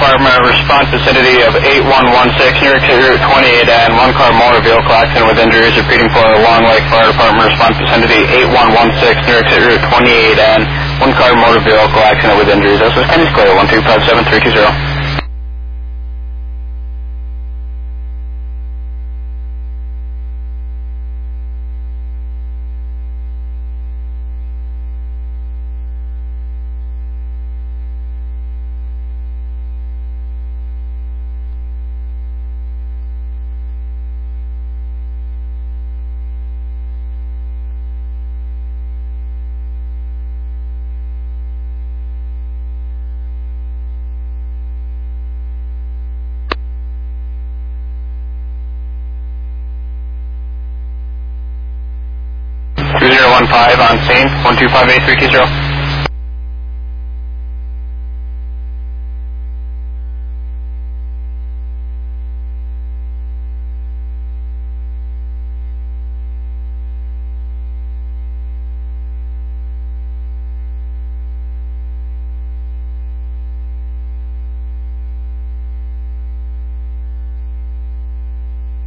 Department, response vicinity of 8116 New York City Route 28N, one car motor vehicle accident with injuries. Repeating for Long Lake Fire Department, response vicinity 8116 New York City Route 28N, one car motor vehicle accident with injuries. This is Kenny's Clear, 1257320. On scene, 1258320.